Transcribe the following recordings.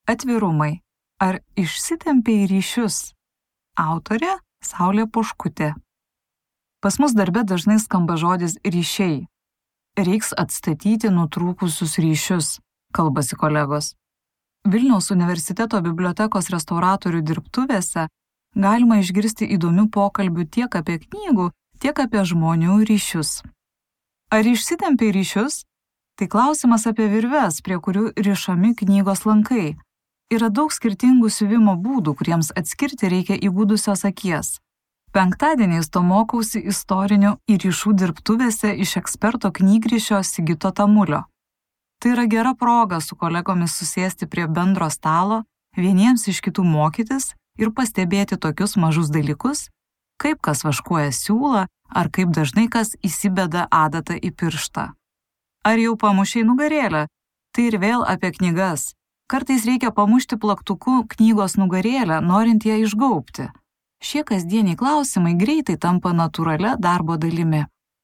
Atvirumai. Ar išsitempė į ryšius? Autorė Saulė Poškutė. Pas mus darbe dažnai skamba žodis ryšiai. Reiks atstatyti nutrūkusius ryšius, kalbasi kolegos. Vilniaus universiteto bibliotekos restauratorių dirbtuvėse galima išgirsti įdomių pokalbių tiek apie knygų, tiek apie žmonių ryšius. Ar išsitempė į ryšius? Tai klausimas apie virves, prie kurių rišami knygos lankai. Yra daug skirtingų siuvimo būdų, kuriems atskirti reikia įgudusios akies. Penktadieniais to mokausi istorinių įryšų dirbtuvėse iš eksperto knygrišio Sigito Tamulio. Tai yra gera proga su kolegomis susėsti prie bendro stalo, vieniems iš kitų mokytis ir pastebėti tokius mažus dalykus, kaip kas vaškuoja siūlą ar kaip dažnai kas įsibeda adatą į pirštą. Ar jau pamušei nugarėlę? Tai ir vėl apie knygas. Kartais reikia pamušti plaktuku knygos nugarėlę, norint ją išgaubti. Šie kasdieniai klausimai greitai tampa natūralia darbo dalimi.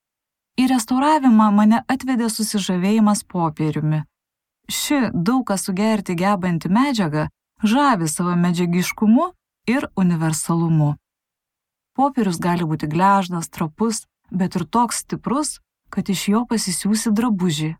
Į restauravimą mane atvedė susižavėjimas popieriumi. Ši daug ką sugerti gebanti medžiaga žavi savo medžiagiškumu ir universalumu. Popierius gali būti gležnas, trapus, bet ir toks stiprus, kad iš jo pasisiūsi drabužį.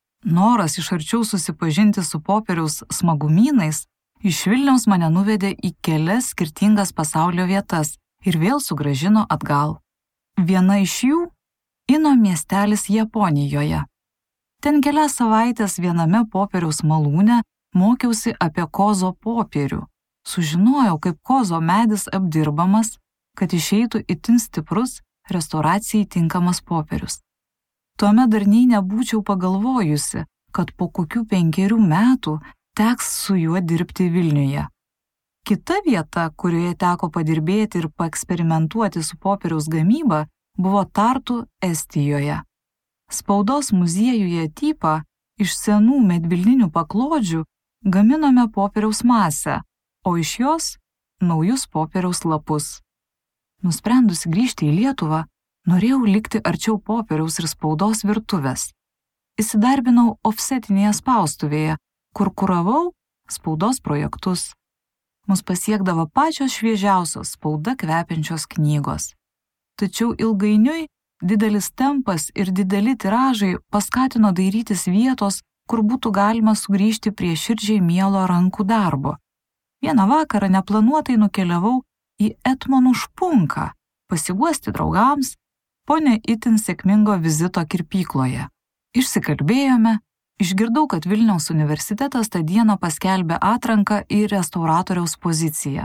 Noras iš arčiau susipažinti su popieriaus smagumynais iš Vilniaus mane nuvedė į kelias skirtingas pasaulio vietas ir vėl sugrąžino atgal. Viena iš jų – Ino miestelis Japonijoje. Ten kelias savaitės viename popieriaus malūne mokiausi apie kozo popierių. Sužinojau, kaip kozo medis apdirbamas, kad išeitų itin stiprus restauracijai tinkamas popierius. Tuomet dar nei nebūčiau pagalvojusi, kad po kokių 5 metų teks su juo dirbti Vilniuje. Kita vieta, kurioje teko padirbėti ir paeksperimentuoti su popieriaus gamyba, buvo Tartu, Estijoje. Spaudos muziejuje Typa iš senų medvilninių paklodžių gaminome popieriaus masę, o iš jos naujus popieriaus lapus. Nusprendusi grįžti į Lietuvą, norėjau likti arčiau popieriaus ir spaudos virtuvės. Įsidarbinau ofsetinėje spaustuvėje, kur kuravau spaudos projektus. Mus pasiekdavo pačios šviežiausios spauda kvepiančios knygos. Tačiau ilgainiui didelis tempas ir dideli tiražai paskatino dairytis vietos, kur būtų galima sugrįžti prie širdžiai mielo rankų darbo. Vieną vakarą neplanuotai nukeliavau į Etmonų špunką, pasiguosti draugams po ne itin sėkmingo vizito kirpykloje. Išsikalbėjome, išgirdau, kad Vilniaus universitetas tą dieną paskelbė atranką į restauratoriaus poziciją.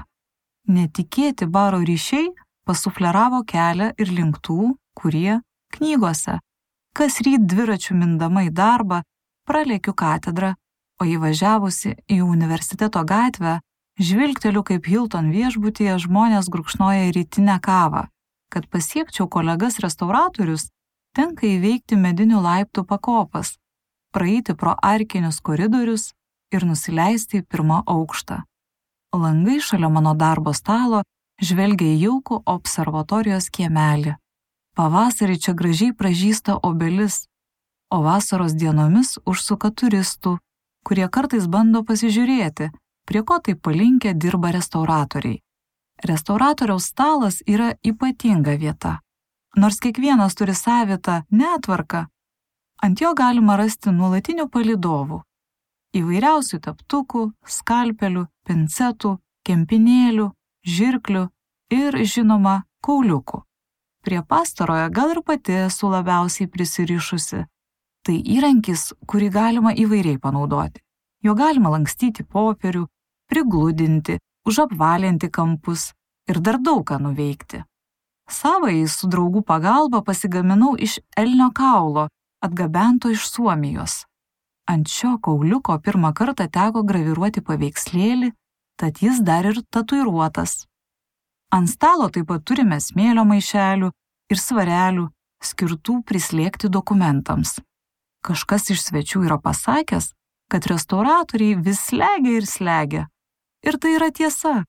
Netikėti baro ryšiai pasufleravo kelią ir link tų, kurie knygose. Kas ryt dviračių mindama į darbą, pralėkiu katedrą, o įvažiavusi į universiteto gatvę, žvilgteliu, kaip Hilton viešbutyje žmonės gurkšnoja rytinę kavą. Kad pasiekčiau kolegas restauratorius, tenka įveikti medinių laiptų pakopas, praeiti pro arkinius koridorius ir nusileisti į 1. aukštą. Langai šalia mano darbo stalo žvelgia į jaukų observatorijos kiemelį. Pavasarį čia gražiai pražysta obelis, o vasaros dienomis užsuka turistų, kurie kartais bando pasižiūrėti, prie ko taip palinkę dirba restauratoriai. Restauratoriaus stalas yra ypatinga vieta. Nors kiekvienas turi savitą netvarką, ant jo galima rasti nuolatinių palydovų, įvairiausių teptukų, skalpelių, pincetų, kempinėlių, žirklių ir, žinoma, kauliukų. Prie pastarojo gal ir pati esu labiausiai prisirišusi. Tai įrankis, kurį galima įvairiai panaudoti. Jo galima lankstyti popierių, prigludinti, užapvalinti kampus ir dar daug ką nuveikti. Savai su draugų pagalba pasigaminau iš elnio kaulo, atgabento iš Suomijos. Ant šio kauliuko pirmą kartą teko graviruoti paveikslėlį, tad jis dar ir tatuiruotas. Ant stalo taip pat turime smėlio maišelių ir svarelių, skirtų prislėgti dokumentams. Kažkas iš svečių yra pasakęs, kad restauratoriai vis slegia ir slegia. Ir tai yra tiesa.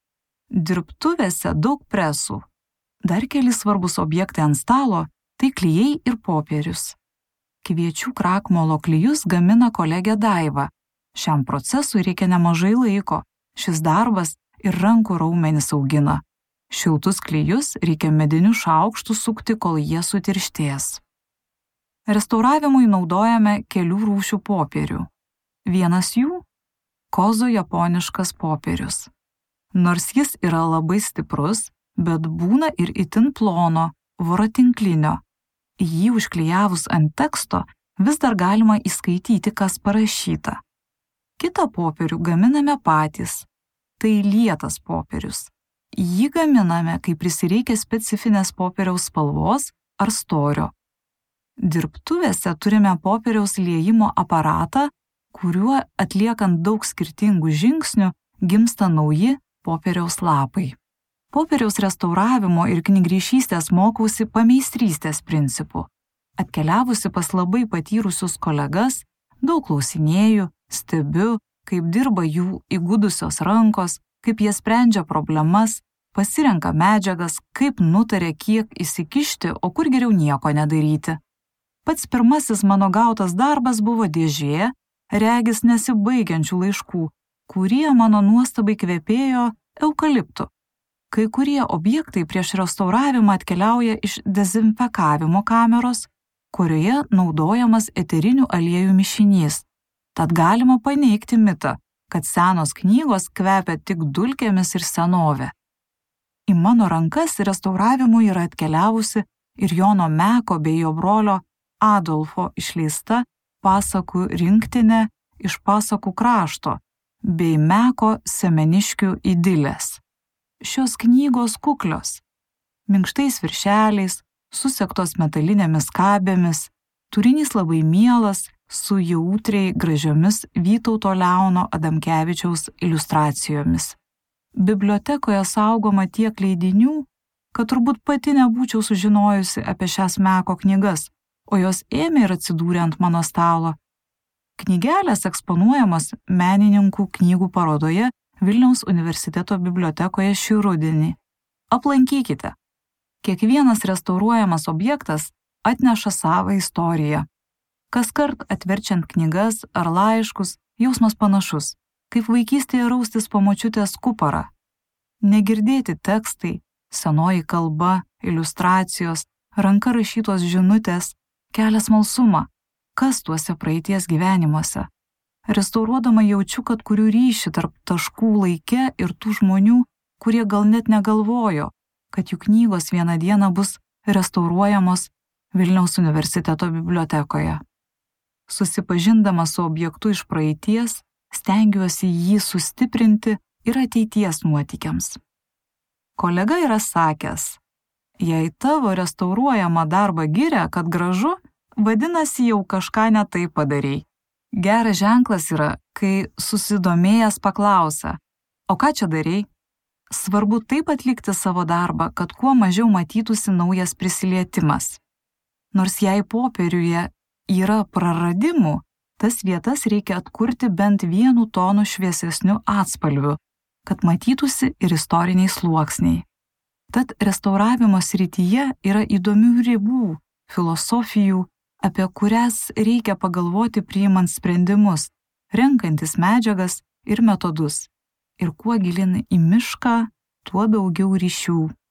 Dirbtuvėse daug presų. Dar keli svarbus objektai ant stalo – tai klijai ir popierius. Kviečių krakmolo klijus gamina kolegė Daiva. Šiam procesui reikia nemažai laiko. Šis darbas ir rankų raumenis augina. Šiltus klijus reikia mediniu šaukštu sukti, kol jie sutirštės. Restauravimui naudojame kelių rūšių popierių. Vienas jų – kozo japoniškas popierius. Nors jis yra labai stiprus, bet būna ir itin plono, voratinklinio. Jį užklijavus ant teksto vis dar galima įskaityti, kas parašyta. Kitą popierių gaminame patys. Tai lietas popierius. Jį gaminame, kai prisireikia specifinės popieriaus spalvos ar storio. Dirbtuvėse turime popieriaus liejimo aparatą, kuriuo atliekant daug skirtingų žingsnių gimsta nauji popieriaus lapai. Popieriaus restauravimo ir knygrišystės mokausi pameistrystės principu. Atkeliavusi pas labai patyrusius kolegas, daug klausinėju, stebiu, kaip dirba jų įgudusios rankos, kaip jie sprendžia problemas, pasirenka medžiagas, kaip nutarė, kiek įsikišti, o kur geriau nieko nedaryti. Pats pirmasis mano gautas darbas buvo dėžė, regis nesibaigiančių laiškų, kurie mano nuostabai kvepėjo eukaliptu. Kai kurie objektai prieš restauravimą atkeliauja iš dezinfekavimo kameros, kurioje naudojamas eterinių aliejų mišinys. Tad galima paneigti mitą, kad senos knygos kvepia tik dulkėmis ir senove. Į mano rankas restauravimui yra atkeliavusi ir Jono Meko bei jo brolio Adolfo išleista pasakų rinktinė iš pasakų krašto bei Meko Semeniškių idilės. Šios knygos kuklios, minkštais viršeliais, susektos metalinėmis kabėmis, turinys labai mielas, su jautriai gražiomis Vytauto Leono Adamkevičiaus iliustracijomis. Bibliotekoje saugoma tiek leidinių, kad turbūt pati nebūčiau sužinojusi apie šias Meko knygas, o jos ėmė ir atsidūrė ant mano stalo. Knygelės eksponuojamos menininkų knygų parodoje Vilniaus universiteto bibliotekoje šį rudenį. Aplankykite. Kiekvienas restauruojamas objektas atneša savą istoriją. Kaskart atverčiant knygas ar laiškus, jausmas panašus, kaip vaikystėje raustis po močiutės kuparą. Negirdėti tekstai, senoji kalba, iliustracijos, ranka rašytos žinutės kelia smalsumą, kas tuose praeities gyvenimuose. Restauruodama jaučiu, kad kuriu ryšį tarp taškų laike ir tų žmonių, kurie gal net negalvojo, kad jų knygos vieną dieną bus restauruojamos Vilniaus universiteto bibliotekoje. Susipažindama su objektu iš praeities, stengiuosi jį sustiprinti ir ateities nuotykiams. Kolega yra sakęs, jei tavo restauruojama darbą giria, kad gražu, vadinasi jau kažką ne taip padarei. Geras ženklas yra, kai susidomėjęs paklausia, o ką čia darei? Svarbu taip atlikti savo darbą, kad kuo mažiau matytųsi naujas prisilietimas. Nors jei popieriuje yra praradimų, tas vietas reikia atkurti bent 1 tonu šviesesniu atspalviu, kad matytųsi ir istoriniai sluoksniai. Tad restauravimo srityje yra įdomių ribų, filosofijų, apie kurias reikia pagalvoti priimant sprendimus, renkantis medžiagas ir metodus. Ir kuo gilin į mišką, tuo daugiau ryšių.